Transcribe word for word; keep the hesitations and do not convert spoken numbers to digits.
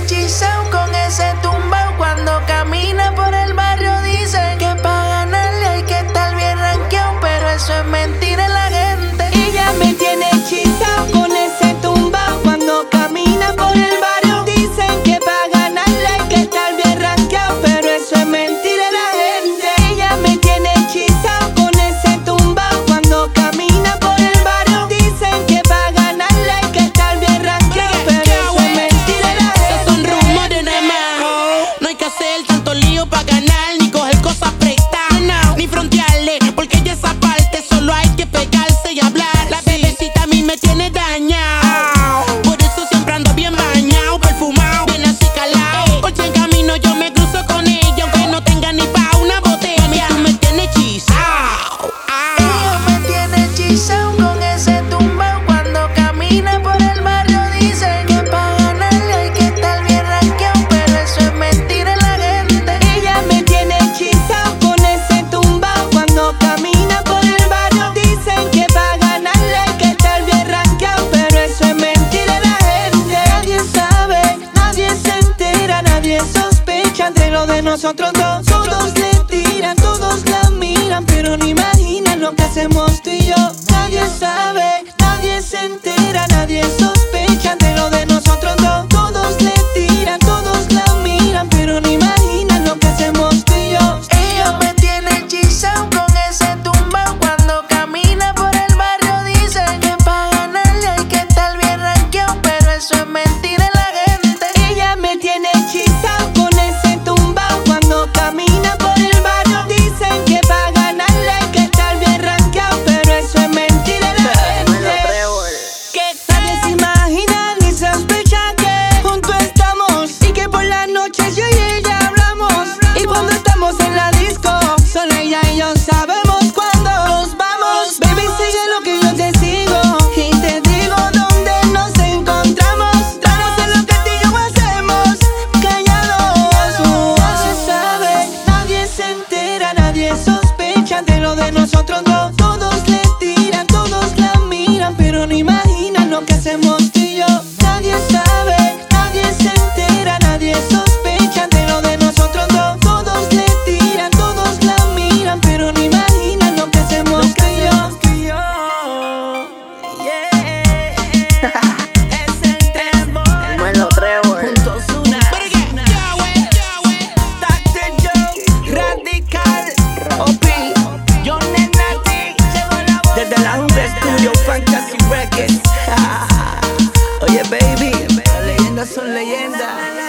hechizado con ese tumbao. Cuando camina por el barrio dicen que pa' ganarle hay que estar bien rankeado, pero eso es mentira en la gente. Ella me tiene hechizado con ese tumbao. Cuando camina por el barrio dicen que pa' ganarle hay que estar bien rankeado, pero eso es mentira en la gente. Ella me tiene hechizado con ese tumbao. Cuando camina por el barrio dicen que pa' ganarle hay que estar bien rankeado, pero eso es mentira en la gente. Esos son rumores nada más. No hay que hacer tanto lío pa' ganar, ni coger cosas prestadas, no, ni frontearle, porque ya esa parte solo hay que pegarse y hablar. La bebecita a mí me tiene dañado, por eso siempre ando bien bañado, perfumado, bien así calado. Por si en camino yo me cruzo con ella, aunque no tenga ni pa' una botella. Mami, tú me tienes hechizado. Ella me tiene hechizado con ese tumbao. Cuando camina por el barrio dicen que pa' ganarle hay que estar bien rankeado, pero eso es mentira en la gente. Ella me tiene hechizado con ese tumbao. Cuando camina por el barrio dicen que pa' ganarle hay que estar bien rankeado, pero eso es mentira en la gente. Nadie sabe, nadie se entera, nadie sospecha de lo de nosotros dos. Todos le tiran, todos la miran, pero no imaginan lo que hacemos tú y yo. Nadie sabe, nadie se entera, nadie sospecha de lo de nosotros dos. Todos le tiran, todos la miran, pero no imaginan lo que hacemos tú y yo. Ella me tiene hechizado con ese tumbao. Cuando camina por el barrio dicen que pa' ganarle hay que estar bien rankeado, pero eso es mentira en la gente. Ella me tiene hechizado con ese tumbao. Cuando camina por el barrio dicen que pa' ganarle hay que estar bien rankeado, pero eso es mentira en la gente. Que nadie se imagina ni sospecha que juntos estamos y que por las noches yo y ella hablamos. Y cuando estamos en la disco, solo ella y yo sabemos cuándo nos vamos. Baby, sigue lo que yo te sigo y te digo dónde nos encontramos. Vamos a lo que tú y yo hacemos, callados. Nadie sabe, nadie se entera, nadie sospecha de lo de nosotros dos. Todos le tiran, todos la miran, pero no imaginan lo que hacemos tú y yo. Nadie sabe, nadie se entera, nadie sospecha de lo de nosotros dos. Todos le tiran, todos la miran, pero no imaginan lo que hacemos tú y yo. Es el tembo. Bueno, Trevor. Junto Ozuna, doctor Joe, Radical, O P, John Nenati, desde la Junta Studio Fantasy Records. Oye, baby, las leyendas son leyendas.